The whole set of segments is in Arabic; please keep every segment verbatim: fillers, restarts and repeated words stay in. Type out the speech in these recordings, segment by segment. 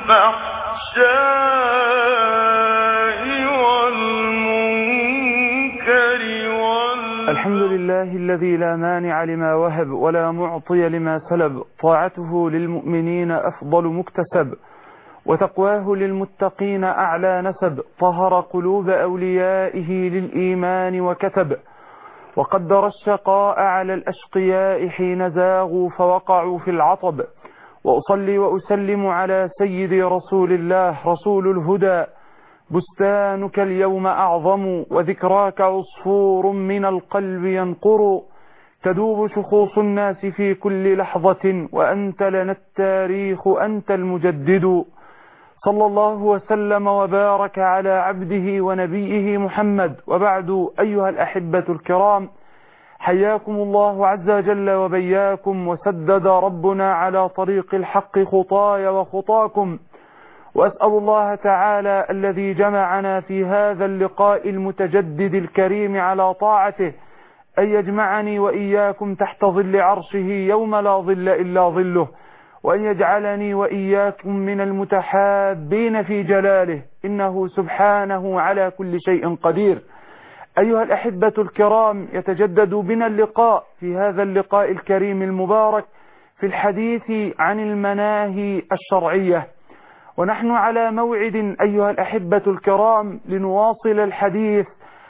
والمنكر وال... الحمد لله الذي لا مانع لما وهب ولا معطي لما سلب، طاعته للمؤمنين أفضل مكتسب، وتقواه للمتقين أعلى نسب، طهر قلوب أوليائه للإيمان وكتب، وقدر الشقاء على الأشقياء حين زاغوا فوقعوا في العطب، وأصلي وأسلم على سيدي رسول الله رسول الهدى، بستانك اليوم أعظم وذكراك عصفور من القلب ينقر، تدوب شخوص الناس في كل لحظة وأنت لنا التاريخ أنت المجدد، صلى الله وسلم وبارك على عبده ونبيه محمد. وبعد، أيها الأحبة الكرام، حياكم الله عز وجل وبياكم، وسدد ربنا على طريق الحق خطاي وخطاكم، وأسأل الله تعالى الذي جمعنا في هذا اللقاء المتجدد الكريم على طاعته أن يجمعني وإياكم تحت ظل عرشه يوم لا ظل إلا ظله، وأن يجعلني وإياكم من المتحابين في جلاله، إنه سبحانه على كل شيء قدير. أيها الأحبة الكرام، يتجدد بنا اللقاء في هذا اللقاء الكريم المبارك في الحديث عن المناهي الشرعية، ونحن على موعد أيها الأحبة الكرام لنواصل الحديث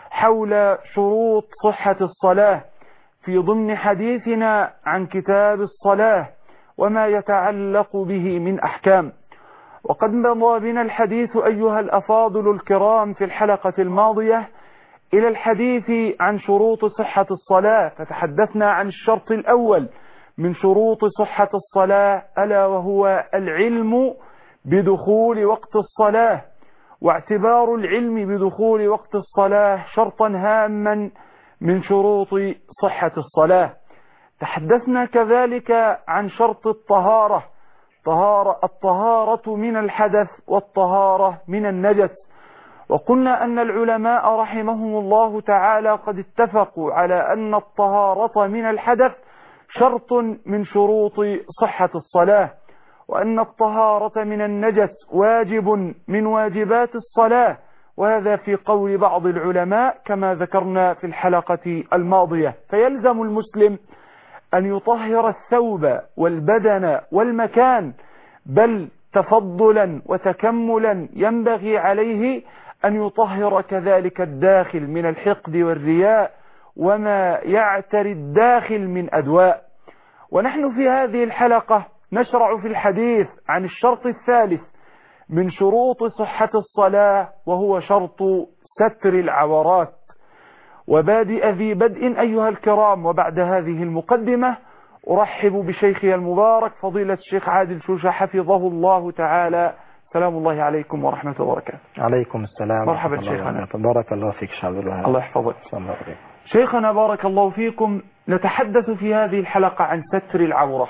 حول شروط صحة الصلاة في ضمن حديثنا عن كتاب الصلاة وما يتعلق به من أحكام. وقد مضى بنا الحديث أيها الأفاضل الكرام في الحلقة الماضية إلى الحديث عن شروط صحة الصلاة، فتحدثنا عن الشرط الأول من شروط صحة الصلاة ألا وهو العلم بدخول وقت الصلاة، واعتبار العلم بدخول وقت الصلاة شرطا هاما من شروط صحة الصلاة. تحدثنا كذلك عن شرط الطهارة، طهارة الطهارة من الحدث والطهارة من النجس، وقلنا أن العلماء رحمهم الله تعالى قد اتفقوا على أن الطهارة من الحدث شرط من شروط صحة الصلاة، وأن الطهارة من النجس واجب من واجبات الصلاة، وهذا في قول بعض العلماء كما ذكرنا في الحلقة الماضية. فيلزم المسلم أن يطهر الثوب والبدن والمكان، بل تفضلا وتكملا ينبغي عليه أن يطهر كذلك الداخل من الحقد والرياء وما يعتري الداخل من أدواء. ونحن في هذه الحلقة نشرع في الحديث عن الشرط الثالث من شروط صحة الصلاة، وهو شرط ستر العورات. وبادئ ذي بدء أيها الكرام، وبعد هذه المقدمة أرحب بشيخي المبارك فضيلة الشيخ عادل شوشة حفظه الله تعالى. سلام الله عليكم ورحمة الله وبركاته. عليكم السلام. مرحبا شيخنا. بارك الله فيك شعب الوهاب. الله يحفظك. شيخنا بارك الله فيكم، نتحدث في هذه الحلقة عن ستر العورة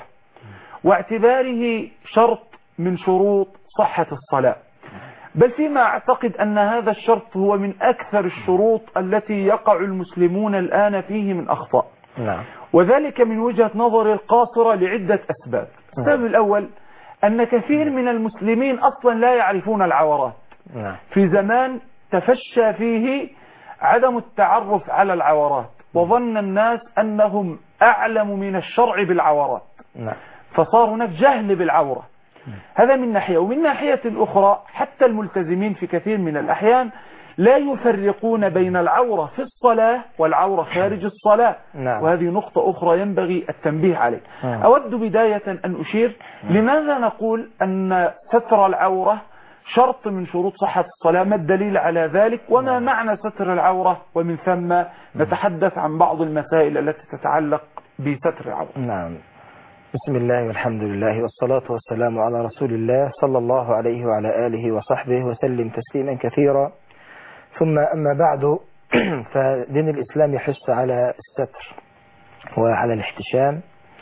واعتباره شرط من شروط صحة الصلاة، بل فيما أعتقد أن هذا الشرط هو من أكثر الشروط التي يقع المسلمون الآن فيه من أخطاء. نعم. وذلك من وجهة نظر القاصرة لعدة أسباب. السبب الأول أن كثير من المسلمين أصلا لا يعرفون العورات. نعم. في زمان تفشى فيه عدم التعرف على العورات، وظن الناس أنهم أعلم من الشرع بالعورات. نعم. فصار هناك جهل بالعورة. هذا من ناحية، ومن ناحية أخرى حتى الملتزمين في كثير من الأحيان لا يفرقون بين العورة في الصلاة والعورة خارج الصلاة. نعم. وهذه نقطة أخرى ينبغي التنبيه عليه. نعم. أود بداية أن أشير لماذا نقول أن ستر العورة شرط من شروط صحة الصلاة، ما الدليل على ذلك، وما معنى ستر العورة، ومن ثم نتحدث عن بعض المسائل التي تتعلق بستر العورة. نعم. بسم الله والحمد لله والصلاة والسلام على رسول الله صلى الله عليه وعلى آله وصحبه وسلم تسليما كثيرا، ثم أما بعد، فدين الإسلام يحث على الستر وعلى الاحتشام،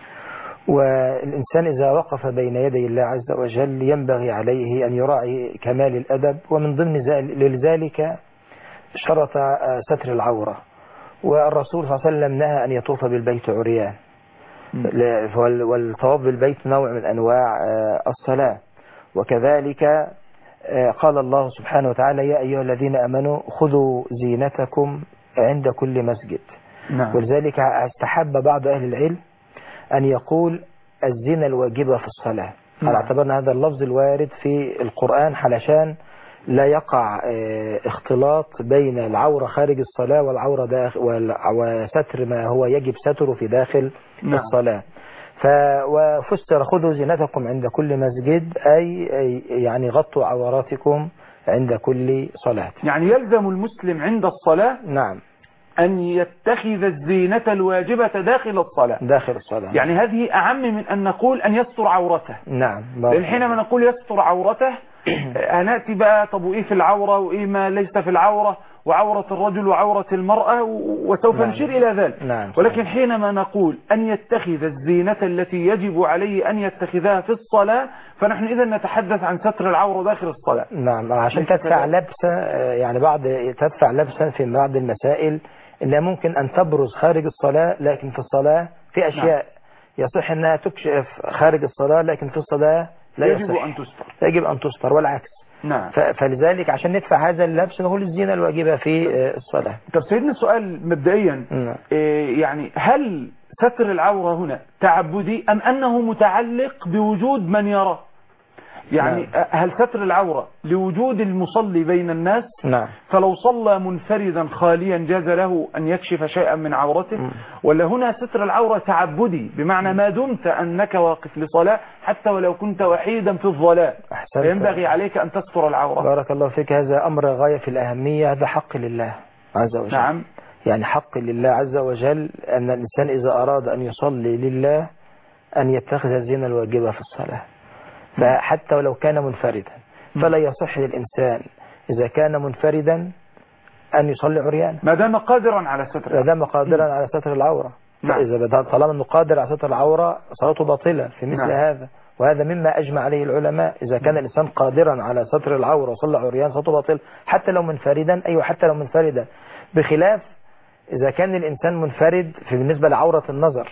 والإنسان إذا وقف بين يدي الله عز وجل ينبغي عليه أن يراعي كمال الأدب، ومن ضمن ذلك شرط ستر العورة. والرسول صلى الله عليه وسلم نهى أن يطوف بالبيت عريان، والطواف بالبيت نوع من أنواع الصلاة، وكذلك قال الله سبحانه وتعالى يا أيها الذين أمنوا خذوا زينتكم عند كل مسجد. نعم. ولذلك استحب بعض أهل العلم أن يقول الزينة الواجبة في الصلاة. نعم. على اعتبار أن هذا اللفظ الوارد في القرآن علشان لا يقع اختلاط بين العورة خارج الصلاة والعورة داخل وستر ما هو يجب ستره في داخل نعم. الصلاة. وفسر خذوا زينتكم عند كل مسجد أي يعني غطوا عوراتكم عند كل صلاة. يعني يلزم المسلم عند الصلاة نعم أن يتخذ الزينة الواجبة داخل الصلاة. داخل الصلاة يعني هذه أعم من أن نقول أن يستر عورته. نعم. لأن حينما نقول يستر عورته هنأتي بقى طب وإيه في العورة وإيه ما ليس في العورة وعورة الرجل وعورة المرأة وسوف نعم. نشير إلى ذلك. نعم. ولكن حينما نقول أن يتخذ الزينة التي يجب عليه أن يتخذها في الصلاة فنحن إذا نتحدث عن ستر العورة داخل الصلاة. نعم. عشان تدفع لبسة يعني بعض تدفع لبسا في بعض المسائل إنها ممكن أن تبرز خارج الصلاة لكن في الصلاة في أشياء نعم. يصح أنها تكشف خارج الصلاة لكن في الصلاة لا يجب يصح. أن تستر. يجب أن تستر والعكس. نعم. فلذلك عشان ندفع هذا اللبس نقول الزينة الواجبة في الصلاة. طب سيدنا سؤال مبدئيا نعم. إيه يعني هل ستر العورة هنا تعبدي أم أنه متعلق بوجود من يرى؟ يعني نعم. هل ستر العورة لوجود المصلي بين الناس؟ نعم. فلو صلى منفردا خاليا جاز له أن يكشف شيئا من عورته؟ م. ولا هنا ستر العورة تعبدي بمعنى ما دمت أنك واقف لصلاة حتى ولو كنت وحيدا في الظلام فينبغي عليك أن تستر العورة؟ بارك الله فيك. هذا أمر غاية في الأهمية. هذا حق لله عز وجل. نعم. يعني حق لله عز وجل أن الإنسان إذا أراد أن يصلي لله أن يتخذ الزينة الواجبة في الصلاة فحتى ولو كان منفردا. فلا يصح للإنسان إذا كان منفردا أن يصلي عريانا ما دام قادرا على ستر ما دام قادرا على ستر العورة. نعم. فإذا طالما أنه قادر على ستر العورة صلاته باطلة في مثل نعم. هذا. وهذا مما أجمع عليه العلماء. إذا كان الإنسان قادرا على ستر العورة وصلى عريان صلاته باطلة حتى لو منفردا. أيوة حتى لو منفردا بخلاف إذا كان الإنسان منفرد في بالنسبة لعورة النظر.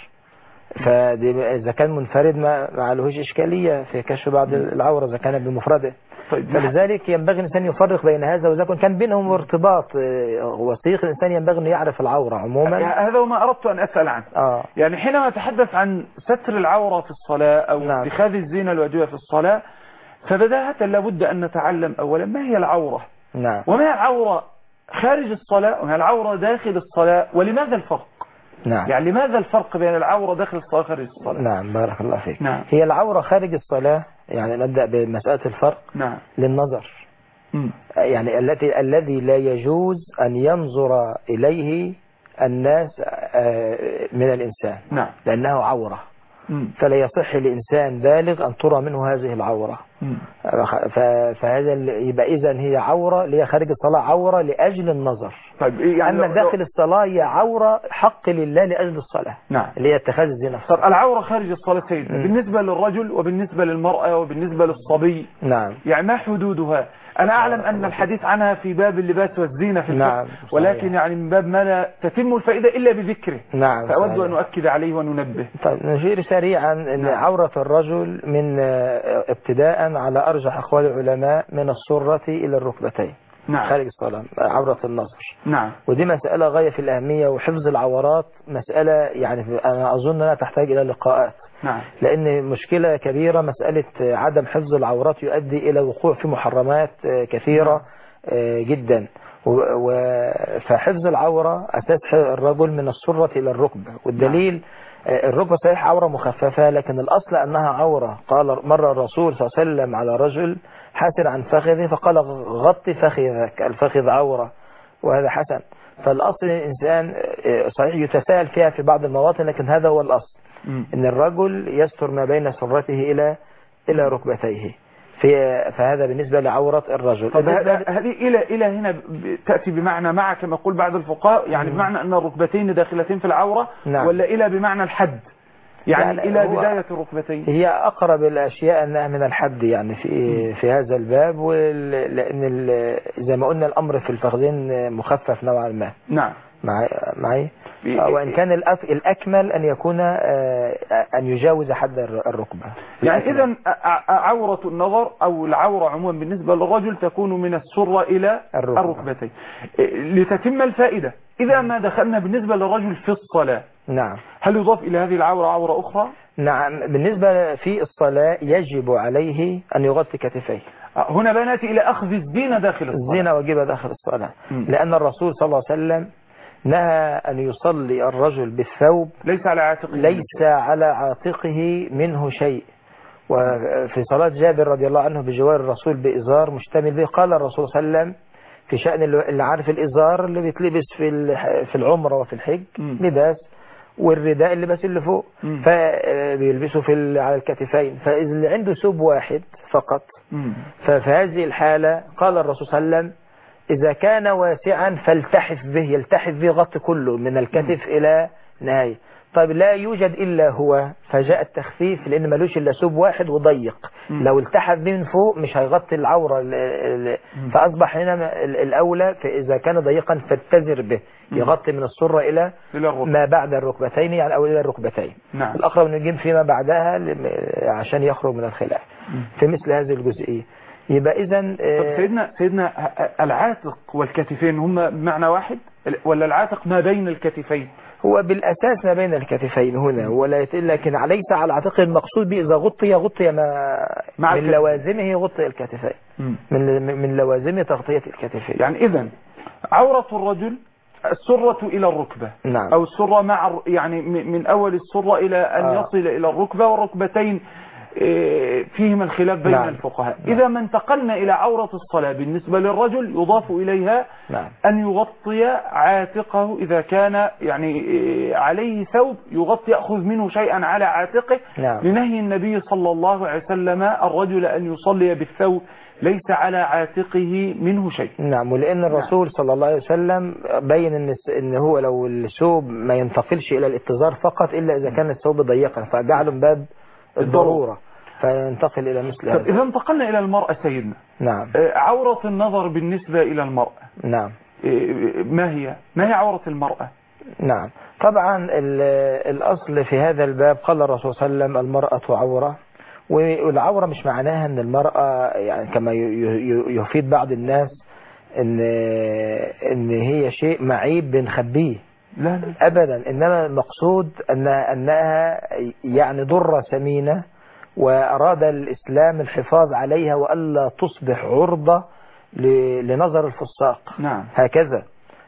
فإذا كان منفرد ما عليهوش إشكالية في كشف بعض العورة إذا كان بمفرده. فلذلك ينبغي الإنسان يفرق بين هذا وإذا كان بينهم ارتباط وثيق الإنسان ينبغي أن يعرف العورة عموما. هذا وما أردت أن أسأل عنه. آه. يعني حينما أتحدث عن ستر العورة في الصلاة أو نعم. اتخاذ الزينة الواجبة في الصلاة فبداهة لابد أن نتعلم أولا ما هي العورة. نعم. وما هي العورة خارج الصلاة وما هي العورة داخل الصلاة ولماذا الفرق؟ نعم. يعني لماذا الفرق بين العورة داخل الصلاة وخارج الصلاة؟ نعم. بارك الله فيك. نعم. هي العورة خارج الصلاة يعني نبدأ بمسألة الفرق. نعم. للنظر. م. يعني التي الذي لا يجوز أن ينظر إليه الناس من الإنسان. نعم. لأنه عورة. م. فلا يصح لإنسان بالغ أن ترى منه هذه العورة. م. فهذا يبقى إذن هي عورة اللي هي خارج الصلاة عورة لأجل النظر. طيب يعني أما داخل الصلاة هي عورة حق لله لأجل الصلاة. نعم. اللي هي اتخاذ الزنا. طب العورة خارج الصلاة سيدنا بالنسبة للرجل وبالنسبة للمرأة وبالنسبة للصبي. نعم. يعني ما حدودها؟ أنا أعلم أن الحديث عنها في باب اللباس والزينة في الفقه. نعم. ولكن يعني من باب ما لا تتم الفائدة إلا بذكره. نعم. فأود صحيح. أن أؤكد عليه وننبه. طيب نشير سريعا أن نعم. عورة الرجل من ابتداء على أرجح أقوال العلماء من السرة إلى الركبتين. نعم. خارج الصلاة عورة النظر. نعم. ودي مسألة غاية في الأهمية وحفظ العورات مسألة يعني أنا أظن أنها تحتاج إلى لقاءات. نعم. لأن مشكلة كبيرة مسألة عدم حفظ العورات يؤدي إلى وقوع في محرمات كثيرة نعم. جدا. فحفظ العورة أساس الرجل من السرة إلى الركبة. والدليل نعم. الركبة صحيح عورة مخففة لكن الأصل أنها عورة. قال مرة الرسول صلى الله عليه وسلم على رجل حاسر عن فخذه فقال غطي فخذك الفخذ عورة وهذا حسن. فالأصل الإنسان صحيح يتساهل فيها في بعض المواطن لكن هذا هو الأصل م. إن الرجل يستر ما بين سرته إلى إلى ركبتيه. في فهذا بالنسبة لعورة الرجل. طب هذه إلى إلى هنا تأتي بمعنى مع كما يقول بعض الفقهاء يعني م. بمعنى أن الركبتين داخلتين في العورة نعم. ولا إلى بمعنى الحد يعني, يعني إلى بداية الركبتين؟ هي أقرب الأشياء أنها من الحد يعني في م. في هذا الباب لأن زي ما قلنا الأمر في الفخذين مخفف نوعا ما. نعم. معي معي وإن كان الأف... الأكمل أن يكون أن يجاوز حد الركبة. يعني إذا عورة النظر أو العورة عموما بالنسبة للرجل تكون من السرة إلى الركبة. الركبتين. لتتم الفائدة، إذا ما دخلنا بالنسبة للرجل في الصلاة، نعم، هل يضاف إلى هذه العورة عورة أخرى؟ نعم، بالنسبة في الصلاة يجب عليه أن يغطي كتفيه. هنا بناتي إلى أخذ الزينة داخل الصلاة. الزينة واجبة داخل الصلاة، م. لأن الرسول صلى الله عليه وسلم نهى أن يصلي الرجل بالثوب ليس على عاتقه ليس على عاتقه منه شيء. وفي صلاة جابر رضي الله عنه بجوار الرسول بإزار مشتمل به، قال الرسول صلى الله عليه وسلم في شأن اللي عارف الإزار اللي بيتلبس في في العمرة وفي الحج لباس، والرداء اللي بس اللي فوق فبيلبسه في على الكتفين، فإذا اللي عنده ثوب واحد فقط ففي هذه الحالة قال الرسول صلى الله عليه وسلم إذا كان واسعا فالتحف به، يلتحف به غطي كله من الكتف إلى نهاية. طيب لا يوجد إلا هو فجاء التخفيف لأن ملوش إلا ثوب واحد وضيق، لو التحف به من فوق مش هيغطي العورة، فأصبح هنا الأولى فإذا كان ضيقا فاتزر به يغطي من السرة إلى ما بعد الركبتين، يعني أو إلى الركبتين. نعم. الأقرب أن يجيب فيما بعدها عشان يخرج من الخلاف في مثل هذه الجزئية. يبقى إذن طب سيدنا سيدنا العاتق والكتفين هما بمعنى واحد ولا العاتق ما بين الكتفين؟ هو بالأساس ما بين الكتفين هنا، ولا لكن ليس على العاتق المقصود به إذا غطي غطي ما من الكتف. لوازمه غطي الكتفين، من من لوازمه تغطية الكتفين. يعني إذن عورة الرجل السرة إلى الركبة، نعم، أو السرة مع يعني من أول السرة إلى أن آه. يصل إلى الركبة، والركبتين فيهم الخلاف بين نعم. الفقهاء. نعم. إذا ما انتقلنا إلى عورة الصلاة بالنسبة للرجل يضاف إليها نعم. أن يغطي عاتقه إذا كان يعني عليه ثوب يغطي يأخذ منه شيئا على عاتقه، نعم. لنهي النبي صلى الله عليه وسلم الرجل أن يصلي بالثوب ليس على عاتقه منه شيء. نعم، ولأن الرسول نعم. صلى الله عليه وسلم بين إن إن هو لو الثوب ما ينتقلش إلى الاتزار فقط إلا إذا كان الثوب ضيقا، فجعله من باب الضرورة فينتقل إلى مثل هذا. إذا انتقلنا إلى المرأة سيدنا، نعم، عورة النظر بالنسبة إلى المرأة، نعم، ما هي ما هي عورة المرأة؟ نعم، طبعا الأصل في هذا الباب قال الرسول صلى الله عليه وسلم المرأة عورة، والعورة مش معناها أن المرأة يعني كما يفيد بعض الناس أن أن هي شيء معيب بنخبيه، لا لا أبدا، إنما المقصود أن أنها يعني ضرة ثمينة، وأراد الإسلام الحفاظ عليها وألا تصبح عرضة لنظر الفساق. نعم. هكذا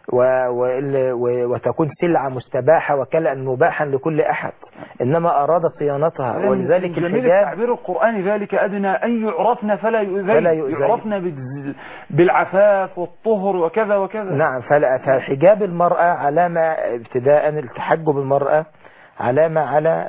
وتكون سلعة مستباحة وكلا مباحا لكل أحد، إنما أراد صيانتها. ولذلك الحجاب التعبير القرآني ذلك أدنى أن يعرفن فلا يؤذين، يعرفن بالعفاف والطهر وكذا وكذا. نعم، فحجاب المرأة علامة ابتداء، التحجب المرأة علامة على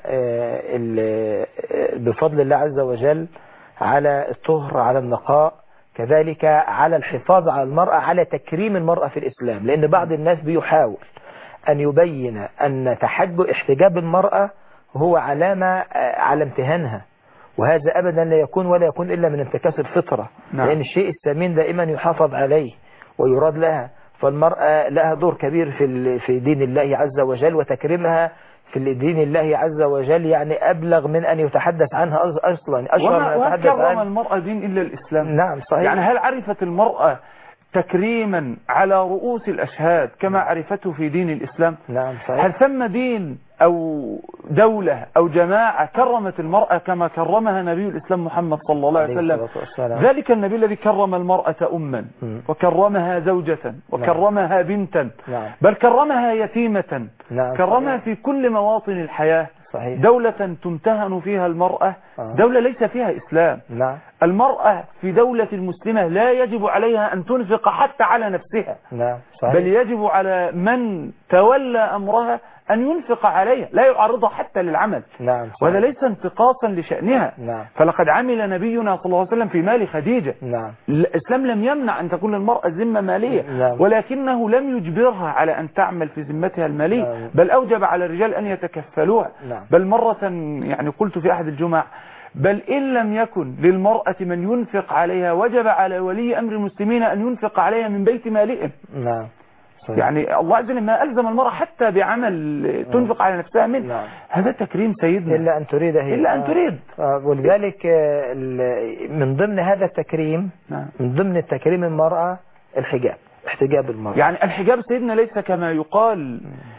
بفضل الله عز وجل على الطهر، على النقاء، كذلك على الحفاظ على المرأة، على تكريم المرأة في الإسلام. لأن بعض الناس بيحاول أن يبين أن تحجب احتجاب المرأة هو علامة على امتهانها، وهذا أبدا لا يكون ولا يكون إلا من انتكاس الفطرة. نعم. لأن الشيء الثمين دائما يحافظ عليه ويراد لها، فالمرأة لها دور كبير في في دين الله عز وجل، وتكريمها في دين الله عز وجل يعني أبلغ من أن يتحدث عنها أصلا. وما وكرم المرأة دين إلا الإسلام. نعم صحيح. يعني هل عرفت المرأة تكريما على رؤوس الأشهاد كما عرفته في دين الإسلام؟ نعم صحيح. هل ثم دين أو دولة أو جماعة كرمت المرأة كما كرمها نبي الإسلام محمد صلى الله عليه وسلم؟ ذلك النبي الذي كرم المرأة أما وكرمها زوجة وكرمها بنتا، بل كرمها يتيمة، كرمها في كل مواطن الحياة. صحيح. دولة تمتهن فيها المرأة دولة ليس فيها إسلام. نعم. المرأة في دولة المسلمة لا يجب عليها أن تنفق حتى على نفسها. نعم. صحيح. بل يجب على من تولى أمرها أن ينفق عليها، لا يعرضها حتى للعمل. نعم. وهذا ليس انتقاصا لشأنها. نعم. فلقد عمل نبينا صلى الله عليه وسلم في مال خديجة. نعم. الإسلام لم يمنع أن تكون المرأة ذمة مالية. نعم. ولكنه لم يجبرها على أن تعمل في ذمتها المالية. نعم. بل أوجب على الرجال أن يتكفلوها. نعم. بل مرة يعني قلت في أحد الجمع بل إن لم يكن للمرأة من ينفق عليها وجب على ولي أمر المسلمين أن ينفق عليها من بيت مالهم. نعم. صحيح. يعني الله عز وجل ما ألزم المرأة حتى بعمل تنفق على نفسها منه. نعم. هذا تكريم سيدنا إلا أن تريد هي إلا أن آه. تريد آه. ولذلك آه، ال- من ضمن هذا التكريم نعم. من ضمن التكريم المرأة الحجاب، احتجاب المرأة. يعني الحجاب سيدنا ليس كما يقال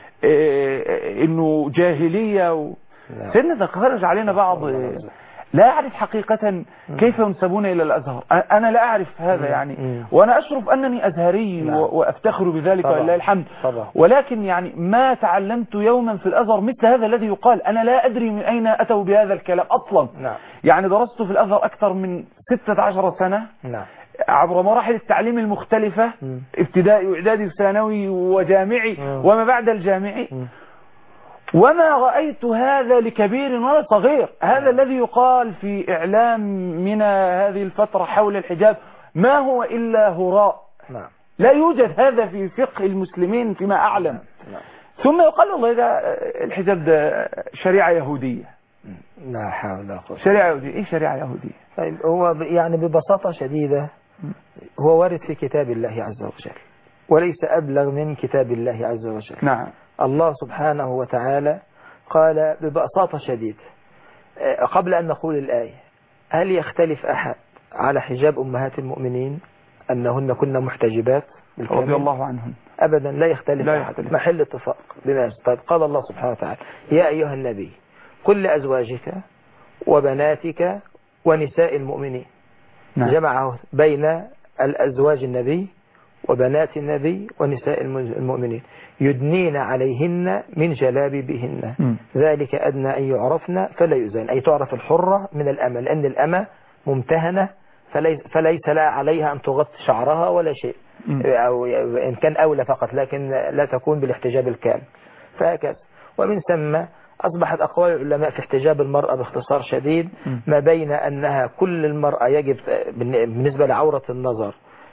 إيه إنه جاهلية و... نعم. سيدنا تخرج علينا بعض لا أعرف حقيقة كيف ينسبون إلى الأزهر. أنا لا أعرف هذا يعني، وأنا أشرف أنني أزهري نعم. وأفتخر بذلك ولله الحمد. طبعا. ولكن يعني ما تعلمت يوما في الأزهر مثل هذا الذي يقال. أنا لا أدري من أين أتوا بهذا الكلام أصلا. نعم. يعني درست في الأزهر أكثر من ستة عشر سنة. نعم. عبر مراحل التعليم المختلفة، م. ابتدائي وإعدادي وثانوي وجامعي م. وما بعد الجامعي، م. وما رأيت هذا لكبير ولا صغير. هذا الذي يقال في إعلامنا هذه الفترة حول الحجاب ما هو إلا هراء. نعم. لا يوجد هذا في فقه المسلمين فيما أعلم. نعم. ثم يقال والله ده الحجاب ده شريعة يهودية. لا حول ولا قوة. شريعة يهودية. إيه شريعة يهودية؟ طيب هو ب- يعني ببساطة شديدة هو وارد في كتاب الله عز وجل، وليس أبلغ من كتاب الله عز وجل. نعم. الله سبحانه وتعالى قال ببساطة شديدة آه، قبل أن نقول الآية: هل يختلف أحد على حجاب أمهات المؤمنين أنهن كن محتجبات بالكامل؟ رضي الله عنهم. أبدا لا يختلف لا أحد. يختلف. محل اتفاق. بماذا؟ طيب قال الله سبحانه وتعالى: يا أيها النبي قل لأزواجك وبناتك ونساء المؤمنين. نعم. جمعه بين الأزواج النبي وبنات النبي ونساء المؤمنين يدنين عليهن من جلابيبهن م. ذلك أدنى أن يعرفن فلا يؤذين، أي تعرف الحرة من الأمة، لأن الأمة ممتهنة فليس, فليس لا عليها أن تغطي شعرها ولا شيء، م. أو إن كان أولى فقط، لكن لا تكون بالاحتجاب الكامل. فهكذا. ومن ثم أصبحت أقوال العلماء في احتجاب المرأة باختصار شديد م. ما بين أنها كل المرأة يجب بالنسبة لعورة النظر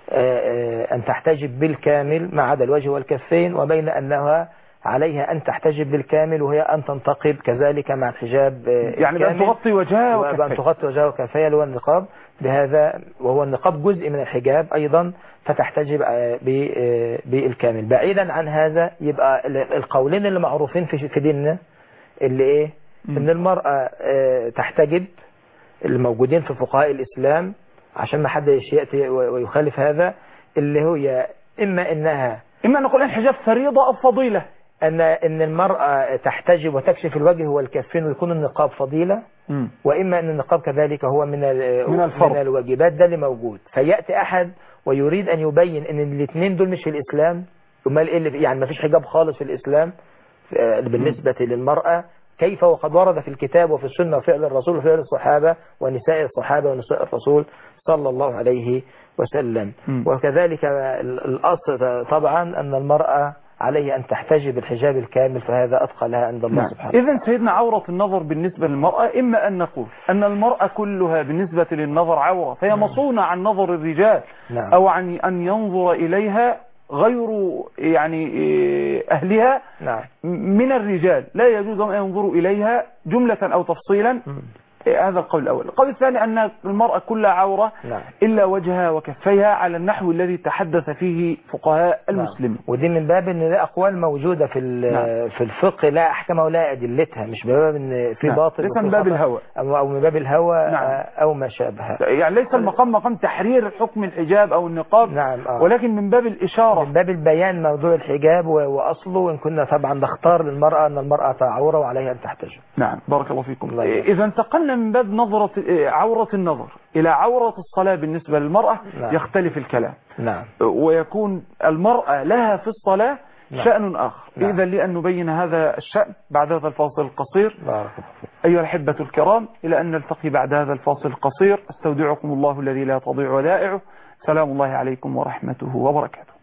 أن تحتجب بالكامل ما عدا الوجه والكفين، وبين أنها عليها أن تحتجب بالكامل وهي أن تنتقب كذلك مع الحجاب يعني بأن تغطي وجهها وكفيها. وأن تغطي وجهها وكفيها اللي هو النقاب بهذا، وهو النقاب جزء من الحجاب أيضا، فتحتجب بالكامل. بعيدا عن هذا يبقى القولين اللي معروفين في ديننا اللي إيه م. إن المرأة تحتجب، الموجودين في فقهاء الإسلام عشان ما حد يأتي ويخالف هذا، اللي هو إما إنها إما أن نقول الحجاب فريضة أو فضيلة، أن إن المرأة تحتجب وتكشف الوجه والكفين ويكون النقاب فضيلة، م. وإما أن النقاب كذلك هو من من, الفرض. من الواجبات. ده اللي موجود. فيأتي أحد ويريد أن يبين أن الاثنين دول مش في الإسلام، يعني ما فيش حجاب خالص في الإسلام بالنسبة م. للمرأة، كيف وقد ورد في الكتاب وفي السنة وفعل الرسول وفعل الصحابة ونساء الصحابة ونساء الرسول صلى الله عليه وسلم. م. وكذلك الأصل طبعا أن المرأة عليه أن تحتجب الحجاب الكامل، فهذا أتقى لها عند الله سبحانه. إذن سيدنا عورة النظر بالنسبة للمرأة إما أن نقول أن المرأة كلها بالنسبة للنظر عورة، فهي مصونة عن نظر الرجال. نعم. أو عن أن ينظر إليها غير يعني أهلها. نعم. من الرجال لا يجوز أن ينظروا إليها جملة أو تفصيلا. م. هذا القول الأول. القول الثاني أن المرأة كلها عورة. نعم. إلا وجهها وكفيها على النحو الذي تحدث فيه فقهاء المسلمين. نعم. ودي من باب أن ده أقوال موجودة في نعم. في الفقه لا أحكامها ولا أدلتها، مش باب أن في نعم. باطل، ليس من باب الهوى أو من باب الهوى. نعم. أو ما شابه. يعني ليس المقام مقام تحرير حكم الحجاب أو النقاب. نعم. آه. ولكن من باب الإشارة، من باب البيان موضوع الحجاب وأصله، وإن كنا طبعا نختار للمرأة أن المرأة عورة وعليها أن تحتجب. نعم. بارك الله فيكم. الله إذا انتقلنا من باب نظرة عورة النظر إلى عورة الصلاة بالنسبة للمرأة. نعم. يختلف الكلام. نعم. ويكون المرأة لها في الصلاة نعم. شأن آخر. نعم. إذا لأن نبين هذا الشأن بعد هذا الفاصل القصير. بارك الله فيكم. أيها الأحبة الكرام، إلى أن نلتقي بعد هذا الفاصل القصير، استودعكم الله الذي لا تضيع ودائعه. سلام الله عليكم ورحمته وبركاته.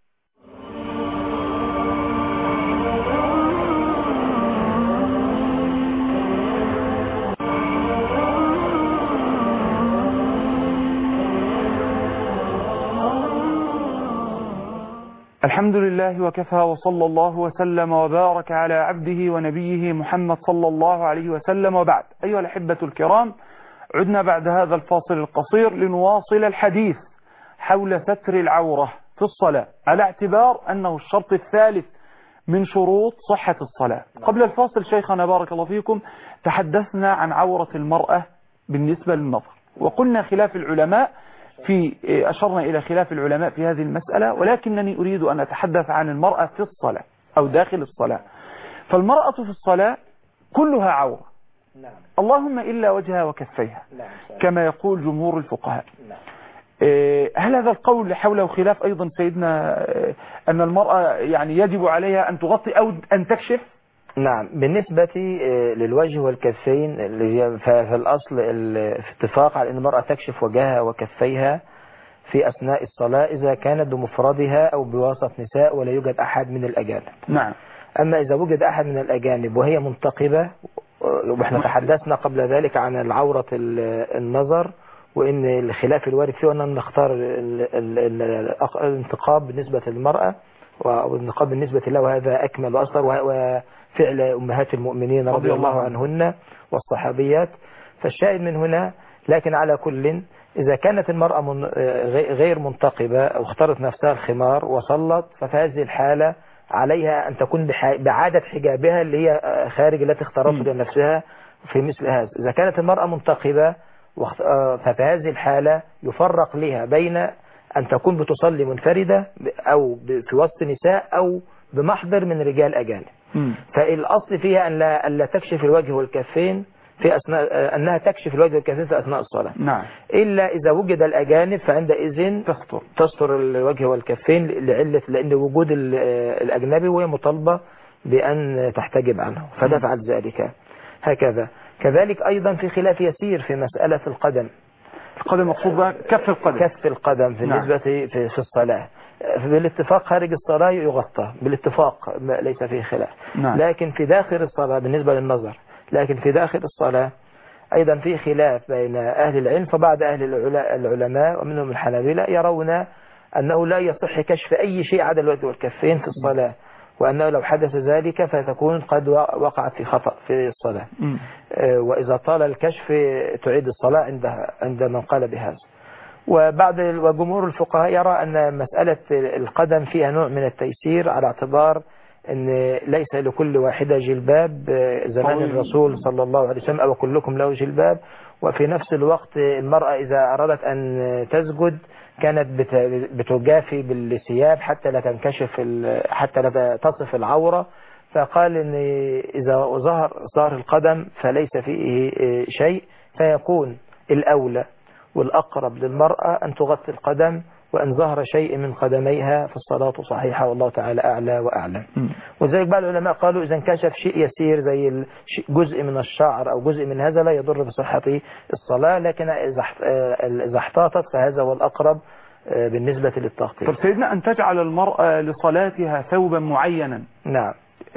الحمد لله وكفى، وصلى الله وسلم وبارك على عبده ونبيه محمد صلى الله عليه وسلم، وبعد. أيها الأحبة الكرام، عدنا بعد هذا الفاصل القصير لنواصل الحديث حول ستر العورة في الصلاة على اعتبار أنه الشرط الثالث من شروط صحة الصلاة. قبل الفاصل شيخنا بارك الله فيكم تحدثنا عن عورة المرأة بالنسبة للنظر، وقلنا خلاف العلماء في أشرنا إلى خلاف العلماء في هذه المسألة، ولكنني أريد أن أتحدث عن المرأة في الصلاة أو داخل الصلاة. فالمرأة في الصلاة كلها عورة، اللهم إلا وجهها وكفيها كما يقول جمهور الفقهاء. هل هذا القول حوله خلاف أيضا سيدنا أن المرأة يعني يجب عليها أن تغطي أو أن تكشف؟ نعم، بالنسبة للوجه والكفين ففي الأصل الاتفاق على أن المرأة تكشف وجهها وكفيها في أثناء الصلاة إذا كانت بمفردها أو بواسط نساء ولا يوجد أحد من الأجانب. نعم. أما إذا وجد أحد من الأجانب وهي منتقبة، وإحنا تحدثنا قبل ذلك عن العورة النظر وإن الخلاف الوارد فيه أننا نختار الانتقاب بالنسبة للمرأة والنقاب بالنسبة له، وهذا أكمل وأصغر وفعل أمهات المؤمنين رضي الله عنهن والصحابيات. فالشاهد من هنا، لكن على كل إذا كانت المرأة من غير منتقبة أو اختارت نفسها الخمار وصلت، ففي هذه الحالة عليها أن تكون بعادة حجابها اللي هي خارج التي اختارته لنفسها في مثل هذا. إذا كانت المرأة منتقبة ففي هذه الحالة يفرق لها بين أن تكون بتصلي منفردة أو في وسط نساء أو بمحضر من رجال أجانب. فالأصل فيها أن لا, أن لا تكشف الوجه والكفين في أثناء أنها تكشف الوجه والكفين في أثناء الصلاة. نعم. إلا إذا وجد الأجانب فعندئذ تستر تستر الوجه والكفين لعلة لأن وجود الأجنبي وهي مطالبة بأن تحتجب عنه فتفعل ذلك هكذا. كذلك أيضا في خلاف يسير في مسألة القدم. القدم مقصود بها كف القدم. كف القدم بالنسبة نعم. في, في الصلاة بالاتفاق خارج الصلاة يغطى بالاتفاق ليس فيه خلاف. نعم. لكن في داخل الصلاة بالنسبة للنظر، لكن في داخل الصلاة أيضا في خلاف بين أهل العلم. فبعض أهل العلماء ومنهم الحنابلة يرون أنه لا يصح كشف أي شيء عدا الوجه والكفين في الصلاة، وأنه لو حدث ذلك فتكون قد وقعت في خطأ في الصلاة. م. وإذا طال الكشف تعيد الصلاة عندها عند من قال بهذا. وبعض وجمهور الفقهاء يرى أن مسألة القدم فيها نوع من التيسير على اعتبار أن ليس لكل واحدة جلباب زمان الرسول صلى الله عليه وسلم أو كلكم له جلباب. وفي نفس الوقت المرأة إذا أرادت أن تسجد كانت بتجافي بالثياب حتى لا تنكشف حتى لا تصف العورة. فقال إن إذا ظهر ظهر القدم فليس فيه شيء، فيكون الأولى والأقرب للمرأة أن تغطي القدم، وأن ظهر شيء من قدميها في الصلاة صحيحة والله تعالى أعلى وأعلم. وذلك بعض العلماء قالوا إذا انكشف شيء يسير زي جزء من الشعر أو جزء من هذا لا يضر بصحة الصلاة، لكن إذا احتاطت فهذا هو الأقرب بالنسبة للتغطية. طب سيدنا أن تجعل المرأة لصلاتها ثوبا معينا. نعم.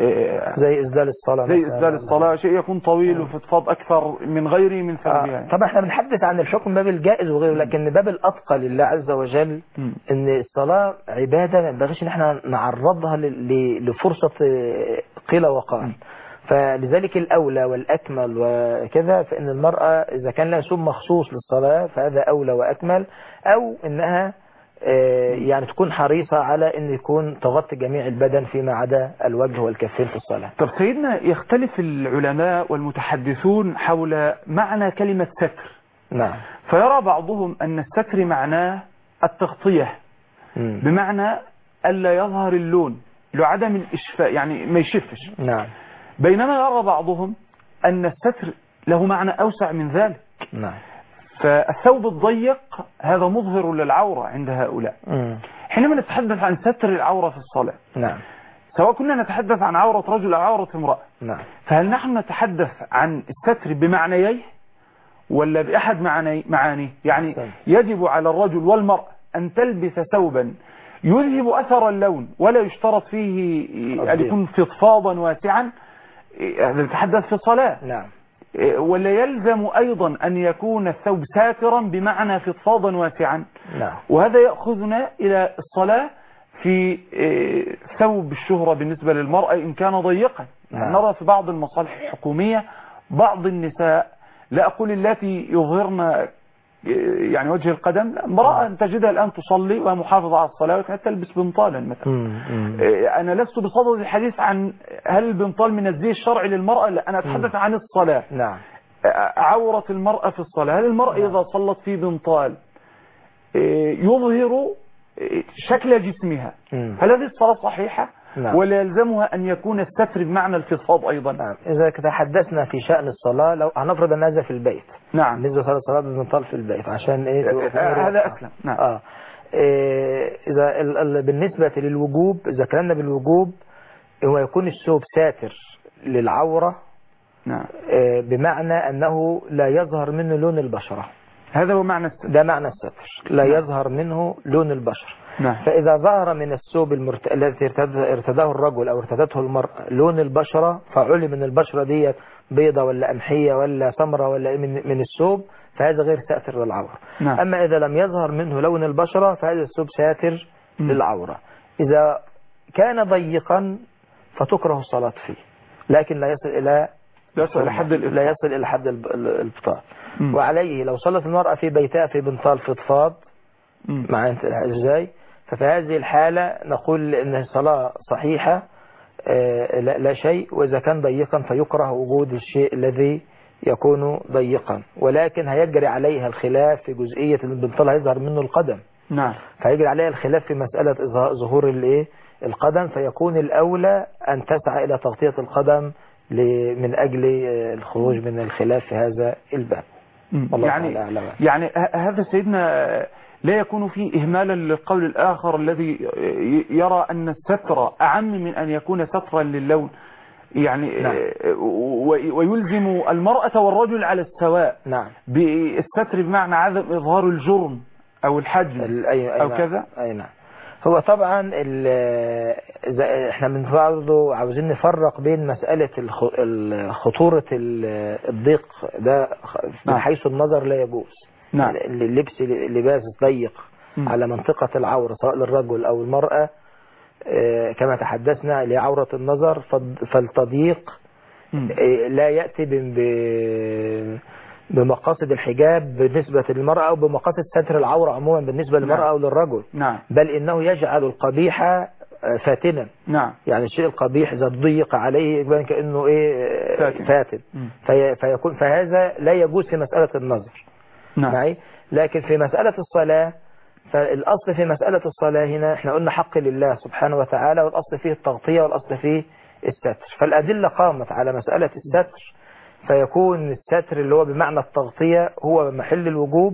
زي إسدال الصلاة زي إسدال الصلاة شيء يكون طويل وفضفاض أكثر من غيره من ثوبها. آه. طبعا احنا بنحدث عن الحكم باب الجائز وغيره، لكن باب الأتقى لله عز وجل م. ان الصلاة عبادة ما ينبغيش ان احنا نعرضها لفرصة قيل وقال. فلذلك الأولى والأكمل وكذا فإن المرأة إذا كان لها ثوب مخصوص للصلاة فهذا أولى وأكمل، أو إنها يعني تكون حريصة على أن يكون تغطي جميع البدن فيما عدا الوجه والكفين في الصلاة. طب سيدنا يختلف العلماء والمتحدثون حول معنى كلمة ستر. نعم. فيرى بعضهم أن الستر معناه التغطية، م. بمعنى ألا يظهر اللون لعدم الإشفاء يعني ما يشفش. نعم. بينما يرى بعضهم أن الستر له معنى أوسع من ذلك. نعم. فالثوب الضيق هذا مظهر للعورة عند هؤلاء. م. حينما نتحدث عن ستر العورة في الصلاة، نعم. سواء كنا نتحدث عن عورة رجل أو عورة امرأة، نعم. فهل نحن نتحدث عن الستر بمعنييه ولا بأحد معاني معانيه؟ يعني يجب على الرجل والمرأة أن تلبس ثوبا يذهب أثر اللون ولا يشترط فيه أن يكون فضفاضا واسعا، نتحدث في الصلاة. نعم. ولا يلزم أيضا أن يكون الثوب ساترا بمعنى فضفاضا واسعا؟ نعم. وهذا يأخذنا إلى الصلاة في ثوب الشهرة بالنسبة للمرأة إن كان ضيقا. نعم. نرى في بعض المصالح الحكومية بعض النساء، لا أقول التي يظهرن يعني وجه القدم، امرأة تجدها الآن تصلي ومحافظة على الصلاة وكانت تلبس بنطالا مثلا. أنا لست بصدد الحديث عن هل البنطال من الزي الشرعي للمرأة، لا أنا أتحدث عن الصلاة. نعم. عورة المرأة في الصلاة، هل المرأة نعم. إذا صلت في بنطال يظهر شكل جسمها، مم. هل هذه الصلاة صحيحة؟ نعم. ولا يلزمها أن يكون الستر بمعنى الفضفاض أيضا؟ نعم. إذا تحدثنا في شأن الصلاة، لو هنفرض أن هذا في البيت، نعم، بالنسبة للصلاة بالبنطال في البيت عشان إيه؟ هذا أسلم. نعم. آه. إيه إذا ال ال بالنسبة للوجوب، إذا كلامنا بالوجوب هو يكون الثوب ساتر للعورة، نعم. إيه بمعنى أنه لا يظهر منه لون البشرة، هذا هو معنى الستر. ده معنى الستر، لا نعم. يظهر منه لون البشر. نعم. فإذا ظهر من الثوب المرت... الذي ارتداه الرجل أو ارتدته المرأة لون البشرة، فعلم من البشرة دي بيضة ولا قمحية ولا سمرة ولا من من الثوب، فهذا غير ساتر للعورة. نعم. أما إذا لم يظهر منه لون البشرة فهذا الثوب ساتر م. للعورة. إذا كان ضيقا فتكره الصلاة فيه، لكن لا يصل إلى لا يصل إلى حد لا يصل إلى حد الابطال. وعليه لو صلت المرأة في بيتها في بنطال فضفاض، مع انت ازاي، ففي هذه الحالة نقول ان الصلاة صحيحة لا, لا شيء. واذا كان ضيقا فيكره وجود الشيء الذي يكون ضيقا، ولكن هيجري عليها الخلاف في جزئية البنطال هيظهر منه القدم. نعم. فيجري عليها الخلاف في مسألة ظهور الايه القدم، فيكون الاولى ان تسعى الى تغطية القدم من اجل الخروج من الخلاف في هذا الباب. يعني يعني هذا سيدنا لا يكون فيه إهمالا للقول الآخر الذي يرى أن الستر أعم من أن يكون سترا للون، يعني نعم. ويلزم المرأة والرجل على السواء، نعم. بالستر بمعنى عدم إظهار الجرم أو الحجم أو نعم. كذا. أي نعم. هو طبعا احنا من برضه عاوزين نفرق بين مسألة خطورة الضيق ده من حيث النظر لا يجوز. نعم. اللبس لباس ضيق م. على منطقة العورة سواء للرجل أو المرأة كما تحدثنا لعورة النظر، فالتضييق م. لا يأتي بمقاصد الحجاب بالنسبة للمرأة أو بمقاصد ستر العورة عموما بالنسبة للمرأة نعم. أو للرجل. نعم. بل إنه يجعل القبيح فاتنا. نعم. يعني الشيء القبيح إذا ضيق عليه يبان كأنه إيه فاتن, فاتن. في فيكون فهذا لا يجوز في مسألة النظر. نعم. معي. لكن في مسألة الصلاة، فالأصل في مسألة الصلاة هنا احنا قلنا حق لله سبحانه وتعالى، والأصل فيه التغطية والأصل فيه الستر، فالأدلة قامت على مسألة الستر، فيكون الستر اللي هو بمعنى التغطية هو محل الوجوب،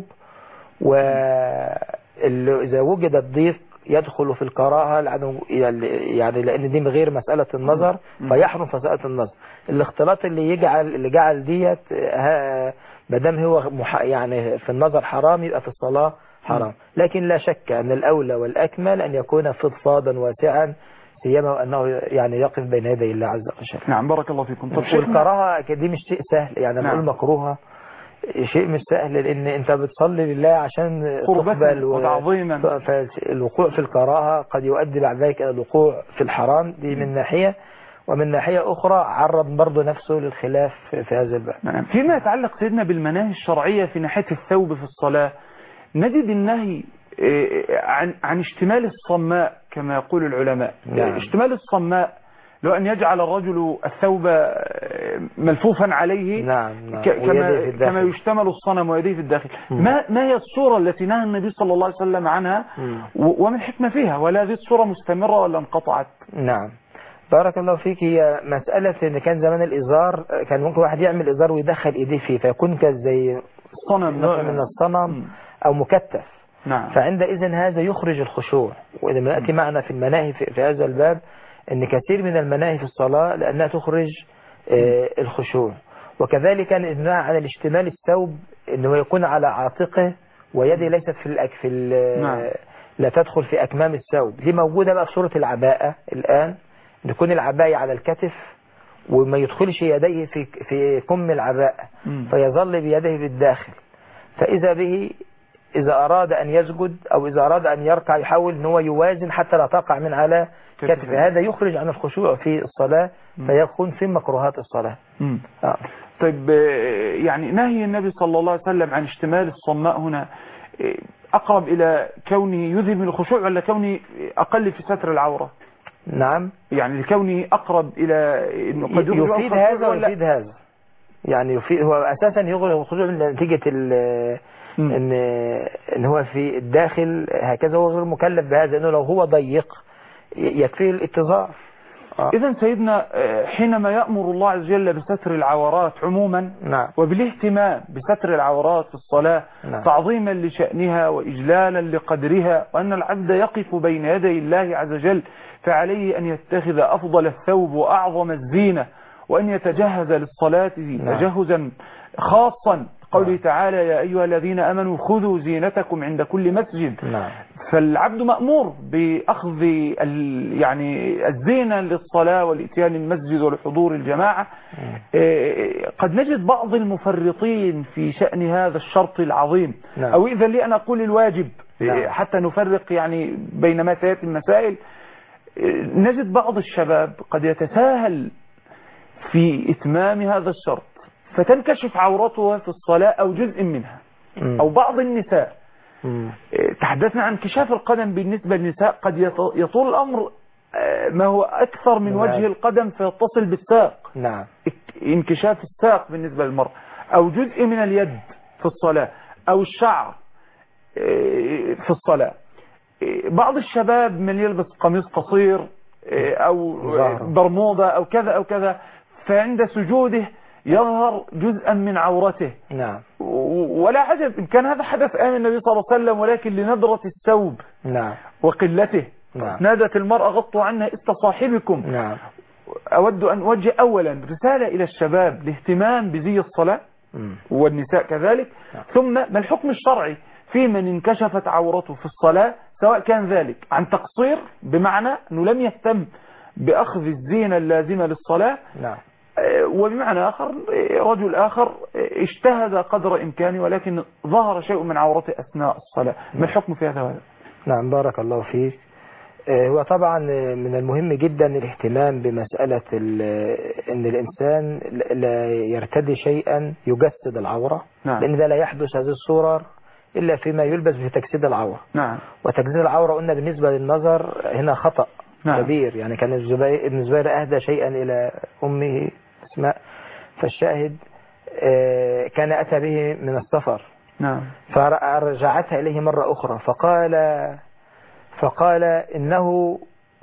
وإذا وجد الضيق يدخل في الكراهة يعني لأن دي غير مسألة النظر فيحرم في مسألة النظر. الاختلاط اللي يجعل اللي جعل ديت مادام هو يعني في النظر حرام يبقى في الصلاة حرام، لكن لا شك أن الأولى والأكمل أن يكون فضفاضا واسعا، سيما وأنه يعني يقف بين يدي الله عز وجل. نعم بارك الله فيكم. طب والكراهة دي مش شيء سهل، يعني نقول نعم. مكروهة شيء مش سهل، لأن أنت بتصلي لله عشان تقبل وتعظيما، فالوقوع في الكراهة قد يؤدي بعد ذلك إلى الوقوع في الحرام، دي من ناحية، ومن ناحية أخرى عرض برضه نفسه للخلاف في هذا الباب. نعم. فيما يتعلق سيدنا بالمناهي الشرعية في ناحية الثوب في الصلاة، نجد النهي عن عن اشتمال الصماء كما يقول العلماء. نعم. اشتمال الصماء لو أن يجعل الرجل الثوب ملفوفا عليه. نعم. نعم. كما كما يشتمل الصنم ويديه في الداخل. ما ما هي الصورة التي نهى النبي صلى الله عليه وسلم عنها وما الحكمة فيها، ولا هذه الصورة مستمرة ولا انقطعت؟ نعم بارك الله فيك. هي مسألة ان كان زمان الإزار كان ممكن واحد يعمل إزار ويدخل ايديه فيه فيكون كزي صنم نوع من الصنم او مكتف. نعم. فعندئذ هذا يخرج الخشوع، وإذا ما نأتي معنا في المناهي في, في هذا الباب ان كثير من المناهي في الصلاة لأنها تخرج آه الخشوع. وكذلك الإمناع عن الاشتمال الثوب انه يكون على عاتقه ويدي ليست في الأك في نعم. لا تدخل في أكمام الثوب. دي موجودة بقى في صورة العباءة الآن، تكون العباية على الكتف وما يدخلش يديه في في كم العباءة فيظل بيده بالداخل، فإذا به إذا أراد أن يسجد أو إذا أراد أن يركع يحاول أن هو يوازن حتى لا تقع من على كتفه. هذا يخرج عن الخشوع في الصلاة فيكون في مكروهات الصلاة. آه. طيب يعني نهي النبي صلى الله عليه وسلم عن اشتمال الصماء هنا أقرب إلى كونه يذهب من الخشوع ولا كونه أقل في ستر العورة؟ نعم، يعني لكونه أقرب إلى إنه قد يفيد هذا ويفيد هذا، يعني يفيد هو أساسا يغلق الخشوع من نتيجة إن إن هو في الداخل هكذا، هو غير مكلف بهذا، إنه لو هو ضيق يكفيه الاتزار. آه. إذن سيدنا حينما يأمر الله عز وجل بستر العورات عموما، نعم، وبالاهتمام بستر العورات في الصلاة، نعم، تعظيما لشأنها وإجلالا لقدرها، وأن العبد يقف بين يدي الله عز وجل، فعليه أن يتخذ أفضل الثوب وأعظم الزينة، وأن يتجهز للصلاة تجهزا خاصا. قوله تعالى: يا أيها الذين آمنوا خذوا زينتكم عند كل مسجد. نعم. فالعبد مأمور بأخذ يعني الزينة للصلاة والإتيان المسجد ولحضور الجماعة. قد نجد بعض المفرطين في شأن هذا الشرط العظيم، نعم. أو إذا لي أن أقول الواجب، نعم. حتى نفرق يعني بين ما سيأتي المسائل. نجد بعض الشباب قد يتساهل في إتمام هذا الشرط، فتنكشف عورته في الصلاة أو جزء منها. م. أو بعض النساء، م. تحدثنا عن انكشاف القدم بالنسبة للنساء، قد يطول الأمر ما هو أكثر من وجه القدم فيتصل بالساق. نعم. انكشاف الساق بالنسبة للمرأة، أو جزء من اليد في الصلاة، أو الشعر في الصلاة. بعض الشباب من يلبس قميص قصير أو برمودا أو كذا أو كذا، فعند سجوده يظهر جزءا من عورته. نعم. ولا عجب إن كان هذا حدث آمن النبي صلى الله عليه وسلم، ولكن لندرة الثوب. نعم. وقلته. نعم. نادت المرأة: غطوا عنا إست صاحبكم. نعم. أود أن أوجه أولا رسالة إلى الشباب الاهتمام بزي الصلاة، م. والنساء كذلك. نعم. ثم ما الحكم الشرعي في من انكشفت عورته في الصلاة، سواء كان ذلك عن تقصير بمعنى أنه لم يهتم بأخذ الزينة اللازمة للصلاة. نعم. وبمعنى آخر رجل آخر اجتهد قدر إمكانه ولكن ظهر شيء من عورته أثناء الصلاة. ما الحكم في هذا وهذا؟ نعم، بارك الله فيك. هو طبعا من المهم جدا الاهتمام بمسألة أن الإنسان لا يرتدي شيئا يجسد العورة. نعم. لأن ده لا يحدث هذه الصورة إلا فيما يلبس في تجسيد العورة. نعم. وتجسيد العورة قلنا بالنسبة للنظر هنا خطأ. نعم. كبير. يعني كان ابن الزبير أهدى شيئا إلى أمه أسماء، فالشاهد كان أتى به من السفر. نعم. فرجعتها إليه مرة أخرى، فقال فقال إنه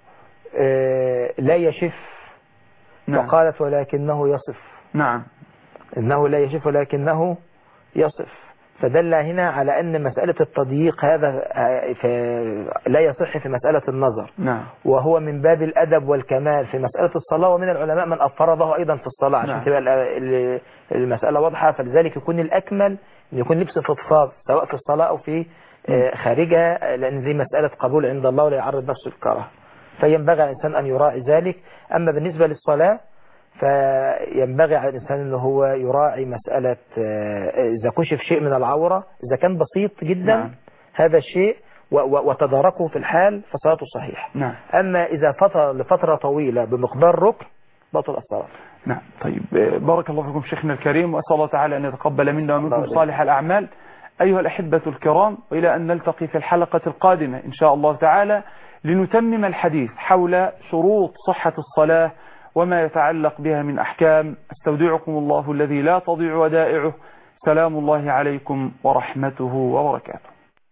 لا يشف. نعم. فقالت: ولكنه يصف. نعم. إنه لا يشف ولكنه يصف. فدل هنا على أن مسألة التضييق هذا لا يصح في مسألة النظر. نعم. وهو من باب الأدب والكمال في مسألة الصلاة، ومن العلماء من أفرضه أيضا في الصلاة عشان نعم. تبقى المسألة واضحة. فلذلك يكون الأكمل أن يكون لبس فضفاض سواء في الصلاة أو في خارجها، لأن دي مسألة قبول عند الله ولا يعرض نفسه للكراهة، فينبغي على الإنسان أن يراعي ذلك. أما بالنسبة للصلاة فينبغي على الإنسان أنه هو يراعي مسألة إذا كشف شيء من العورة، إذا كان بسيط جدا نعم. هذا الشيء وتداركه في الحال فصلاته صحيحة. نعم. أما إذا فترة لفترة طويلة بمقدار ركن بطل الصلاة. نعم. طيب بارك الله فيكم شيخنا الكريم، وأسأل الله تعالى أن يتقبل منا ومنكم صالح الأعمال. أيها الأحبة الكرام، وإلى أن نلتقي في الحلقة القادمة إن شاء الله تعالى لنتمم الحديث حول شروط صحة الصلاة وما يتعلق بها من أحكام. استودعكم الله الذي لا تضيع ودائعه. سلام الله عليكم ورحمته وبركاته.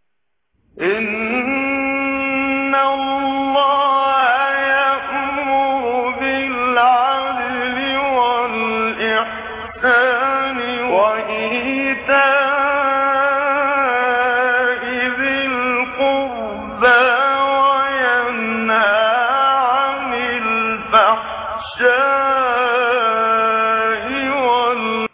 إن الله يأمر بالعدل والإحسان وإيتاء ذي القربى وينهى عن الفحشاء